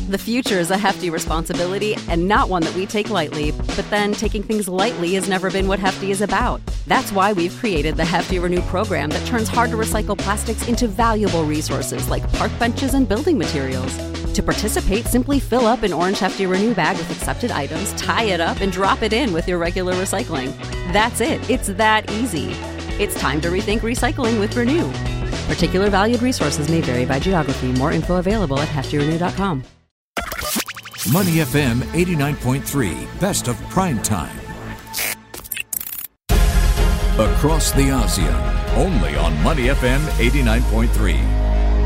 The future is a hefty responsibility and not one that we take lightly. But then taking things lightly has never been what Hefty is about. That's why we've created the Hefty Renew program that turns hard-to-recycle plastics into valuable resources like park benches and building materials. To participate, simply fill up an orange Hefty Renew bag with accepted items, tie it up, and drop it in with your regular recycling. That's it. It's that easy. It's time to rethink recycling with Renew. Particular valued resources may vary by geography. More info available at heftyrenew.com. Money FM 89.3, best of prime time. Across the ASEAN, only on Money FM 89.3.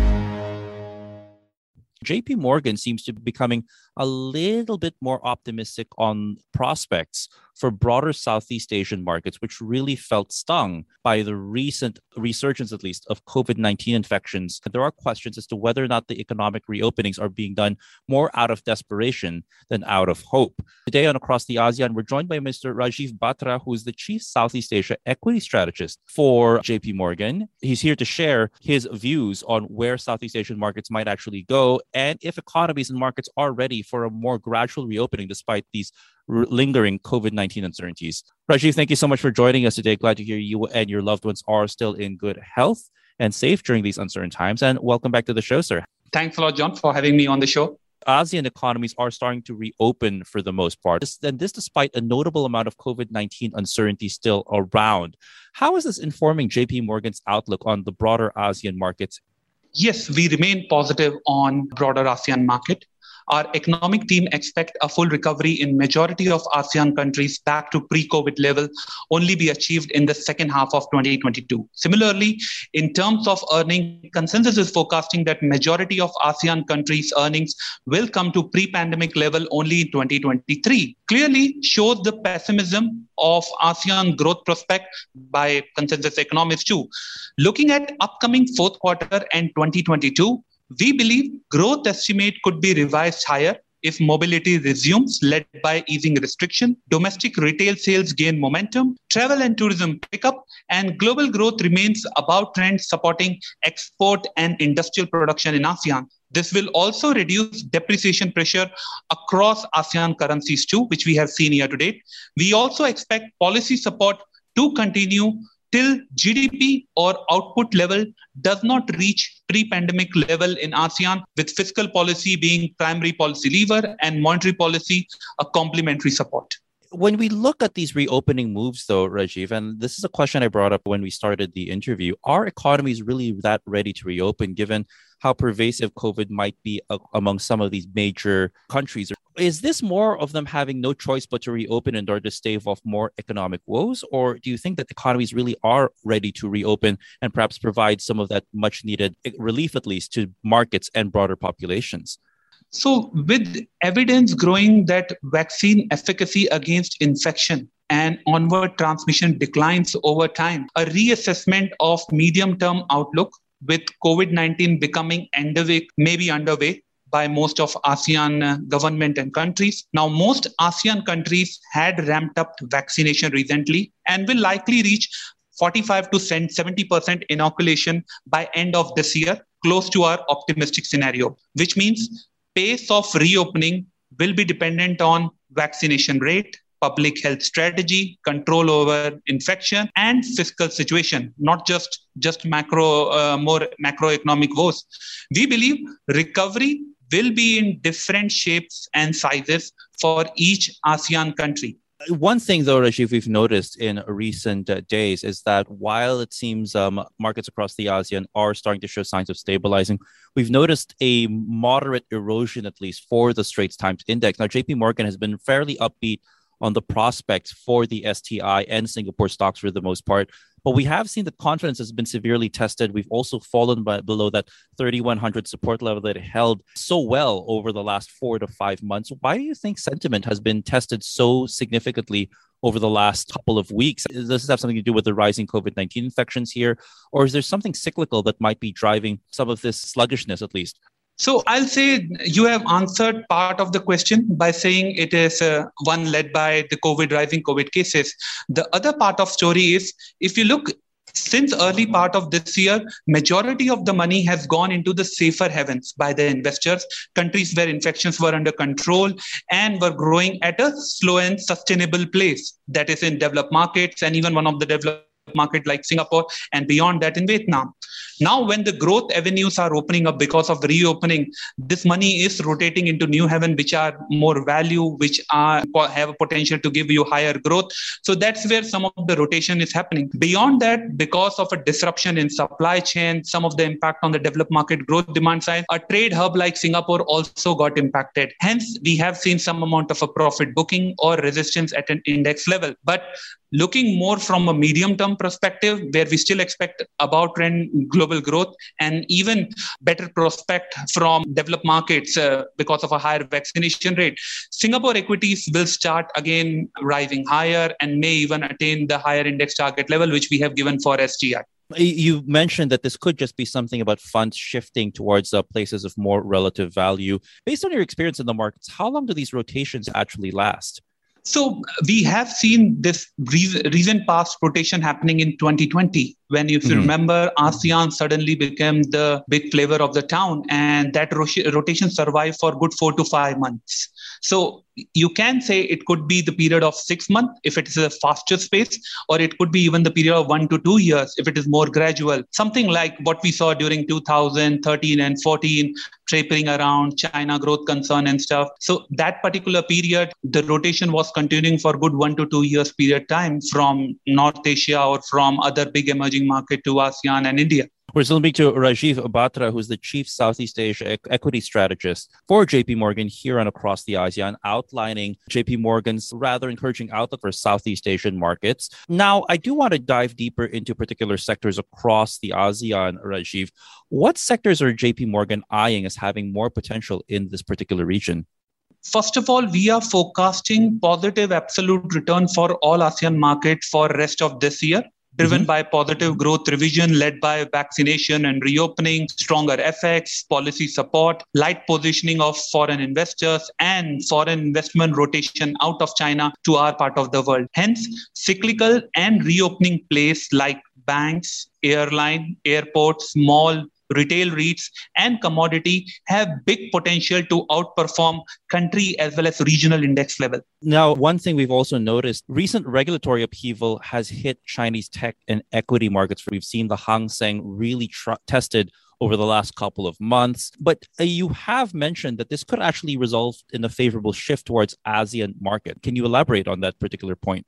JP Morgan seems to be becoming a little bit more optimistic on prospects for broader Southeast Asian markets, which really felt stung by the recent resurgence, at least, of COVID-19 infections. There are questions as to whether or not the economic reopenings are being done more out of desperation than out of hope. Today on Across the ASEAN, we're joined by Mr. Rajiv Batra, who is the Chief Southeast Asia Equity Strategist for JP Morgan. He's here to share his views on where Southeast Asian markets might actually go and if economies and markets are ready for a more gradual reopening despite these lingering COVID-19 uncertainties. Rajiv, thank you so much for joining us today. Glad to hear you and your loved ones are still in good health and safe during these uncertain times. And welcome back to the show, sir. Thanks a lot, John, for having me on the show. ASEAN economies are starting to reopen for the most part. This despite a notable amount of COVID-19 uncertainty still around. How is this informing JP Morgan's outlook on the broader ASEAN markets? Yes, we remain positive on broader ASEAN market. Our economic team expect a full recovery in majority of ASEAN countries back to pre-COVID level only be achieved in the second half of 2022. Similarly, in terms of earning, consensus is forecasting that majority of ASEAN countries' earnings will come to pre-pandemic level only in 2023. Clearly shows the pessimism of ASEAN growth prospect by consensus economists too. Looking at upcoming fourth quarter and 2022, we believe growth estimate could be revised higher if mobility resumes, led by easing restriction, domestic retail sales gain momentum, travel and tourism pick up, and global growth remains above trend, supporting export and industrial production in ASEAN. This will also reduce depreciation pressure across ASEAN currencies too, which we have seen year to date. We also expect policy support to continue till GDP or output level does not reach pre-pandemic level in ASEAN, with fiscal policy being primary policy lever and monetary policy a complementary support. When we look at these reopening moves, though, Rajiv, and this is a question I brought up when we started the interview, are economies really that ready to reopen given how pervasive COVID might be among some of these major countries? Is this more of them having no choice but to reopen in order to stave off more economic woes? Or do you think that economies really are ready to reopen and perhaps provide some of that much needed relief, at least, to markets and broader populations? So with evidence growing that vaccine efficacy against infection and onward transmission declines over time, a reassessment of medium-term outlook with COVID-19 becoming endemic may be underway by most of ASEAN government and countries. Now, most ASEAN countries had ramped up vaccination recently and will likely reach 45 to 70% inoculation by end of this year, close to our optimistic scenario, which means pace of reopening will be dependent on vaccination rate, public health strategy, control over infection, and fiscal situation, not just more macroeconomic woes. We believe recovery will be in different shapes and sizes for each ASEAN country. One thing, though, Rajiv, we've noticed in recent days is that while it seems markets across the ASEAN are starting to show signs of stabilizing, we've noticed a moderate erosion, at least, for the Straits Times Index. Now, JP Morgan has been fairly upbeat on the prospects for the STI and Singapore stocks for the most part. But we have seen that confidence has been severely tested. We've also fallen below that 3,100 support level that it held so well over the last 4 to 5 months. Why do you think sentiment has been tested so significantly over the last couple of weeks? Does this have something to do with the rising COVID-19 infections here? Or is there something cyclical that might be driving some of this sluggishness, at least? So I'll say you have answered part of the question by saying it is one led by the rising COVID cases. The other part of story is, if you look Since early part of this year, majority of the money has gone into the safer havens by the investors, countries where infections were under control and were growing at a slow and sustainable pace. That is in developed markets and even one of the developed market like Singapore and beyond that in Vietnam. Now, when the growth avenues are opening up because of the reopening, this money is rotating into new haven, which are more value, which have a potential to give you higher growth. So that's where some of the rotation is happening. Beyond that, because of a disruption in supply chain, some of the impact on the developed market growth demand side, a trade hub like Singapore also got impacted. Hence, we have seen some amount of a profit booking or resistance at an index level. But looking more from a medium-term perspective, where we still expect above trend global growth and even better prospect from developed markets because of a higher vaccination rate, Singapore equities will start again rising higher and may even attain the higher index target level, which we have given for STI. You mentioned that this could just be something about funds shifting towards places of more relative value. Based on your experience in the markets, how long do these rotations actually last? So we have seen this recent past rotation happening in 2020, when if you remember, ASEAN suddenly became the big flavor of the town, and that rotation survived for good 4 to 5 months. So you can say it could be the period of 6 months if it is a faster pace, or it could be even the period of 1 to 2 years if it is more gradual. Something like what we saw during 2013 and 14, tapering around China growth concern and stuff. So that particular period, the rotation was continuing for good 1 to 2 years period time from North Asia or from other big emerging market to ASEAN and India. We're still speaking to Rajiv Batra, who's the Chief Southeast Asia Equity Strategist for JP Morgan here and across the ASEAN, outlining JP Morgan's rather encouraging outlook for Southeast Asian markets. Now, I do want to dive deeper into particular sectors across the ASEAN, Rajiv. What sectors are JP Morgan eyeing as having more potential in this particular region? First of all, we are forecasting positive absolute return for all ASEAN markets for rest of this year, driven by positive growth revision led by vaccination and reopening, stronger FX, policy support, light positioning of foreign investors, and foreign investment rotation out of China to our part of the world. Hence, cyclical and reopening plays like banks, airline, airports, mall, retail REITs, and commodity have big potential to outperform country as well as regional index level. Now, one thing we've also noticed, recent regulatory upheaval has hit Chinese tech and equity markets. We've seen the Hang Seng really tested over the last couple of months. But you have mentioned that this could actually result in a favorable shift towards ASEAN market. Can you elaborate on that particular point?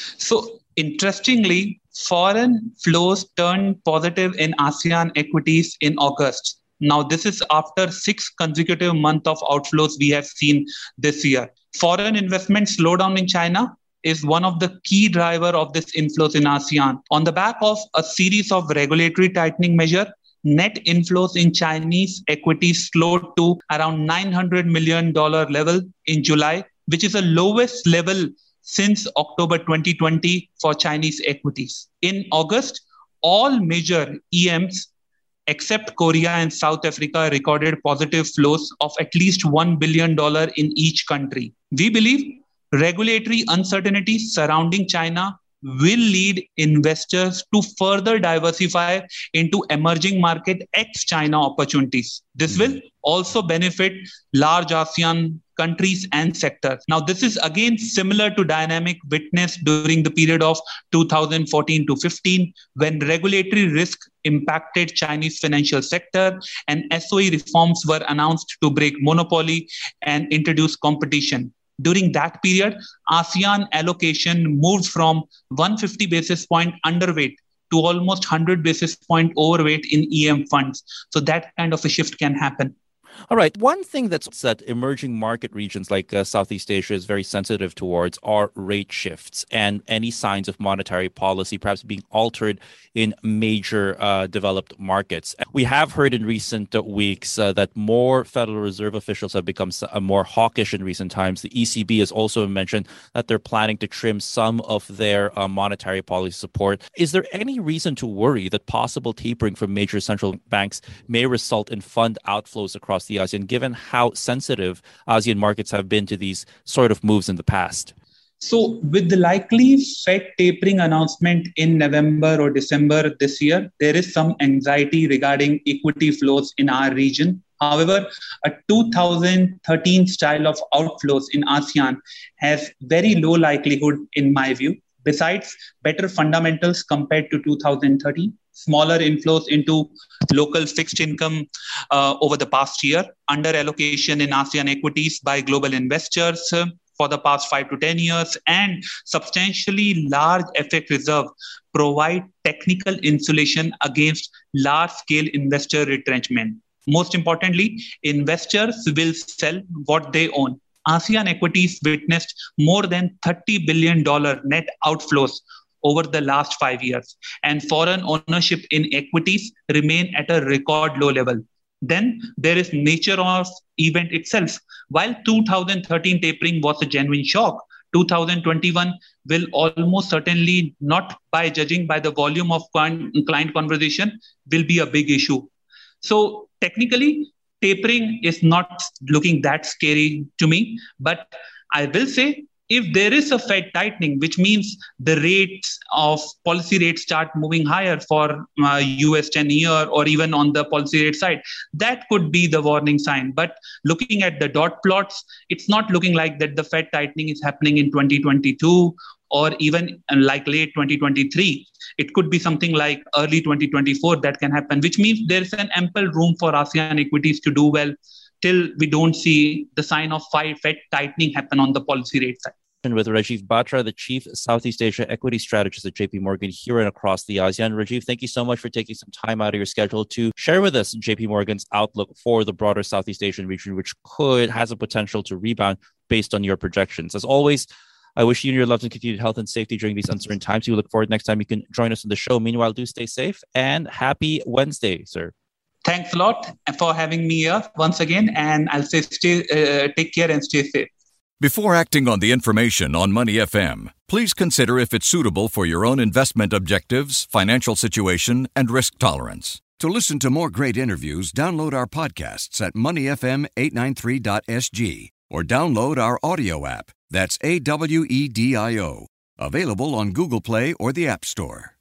So, interestingly, foreign flows turned positive in ASEAN equities in August. Now, this is after 6 consecutive months of outflows we have seen this year. Foreign investment slowdown in China is one of the key driver of this inflows in ASEAN. On the back of a series of regulatory tightening measures, net inflows in Chinese equities slowed to around $900 million level in July, which is the lowest level since October 2020 for Chinese equities. In August, all major EMs except Korea and South Africa recorded positive flows of at least $1 billion in each country. We believe regulatory uncertainty surrounding China will lead investors to further diversify into emerging market ex-China opportunities. This will also benefit large ASEAN countries and sectors. Now, this is again similar to dynamic witnessed during the period of 2014 to 15, when regulatory risk impacted Chinese financial sector and SOE reforms were announced to break monopoly and introduce competition. During that period, ASEAN allocation moved from 150 basis point underweight to almost 100 basis point overweight in EM funds. So that kind of a shift can happen. All right. One thing that emerging market regions like Southeast Asia is very sensitive towards are rate shifts and any signs of monetary policy perhaps being altered in major developed markets. We have heard in recent weeks that more Federal Reserve officials have become more hawkish in recent times. The ECB has also mentioned that they're planning to trim some of their monetary policy support. Is there any reason to worry that possible tapering from major central banks may result in fund outflows across the ASEAN, given how sensitive ASEAN markets have been to these sort of moves in the past? So, with the likely Fed tapering announcement in November or December this year, there is some anxiety regarding equity flows in our region. However, a 2013 style of outflows in ASEAN has very low likelihood, in my view. Besides, better fundamentals compared to 2013, smaller inflows into local fixed income over the past year, under allocation in ASEAN equities by global investors for the past 5 to 10 years, and substantially large FX reserve provide technical insulation against large-scale investor retrenchment. Most importantly, investors will sell what they own. ASEAN equities witnessed more than $30 billion net outflows over the last 5 years, and foreign ownership in equities remain at a record low level. Then there is nature of event itself. While 2013 tapering was a genuine shock, 2021 will almost certainly not, by judging by the volume of client conversation, will be a big issue. So technically, tapering is not looking that scary to me, but I will say if there is a Fed tightening, which means the rates of policy rates start moving higher for US 10-year or even on the policy rate side, that could be the warning sign. But looking at the dot plots, it's not looking like that the Fed tightening is happening in 2022 or even like late 2023. It could be something like early 2024 that can happen, which means there's an ample room for ASEAN equities to do well till we don't see the sign of Fed tightening happen on the policy rate side. With Rajiv Batra, the Chief Southeast Asia Equity Strategist at JP Morgan here and across the ASEAN. Rajiv, thank you so much for taking some time out of your schedule to share with us JP Morgan's outlook for the broader Southeast Asian region, which has a potential to rebound based on your projections. As always, I wish you and your loved ones continued health and safety during these uncertain times. We look forward next time you can join us on the show. Meanwhile, do stay safe and happy Wednesday, sir. Thanks a lot for having me here once again. And I'll say take care and stay safe. Before acting on the information on Money FM, please consider if it's suitable for your own investment objectives, financial situation, and risk tolerance. To listen to more great interviews, download our podcasts at moneyfm893.sg or download our audio app. That's AWEDIO. Available on Google Play or the App Store.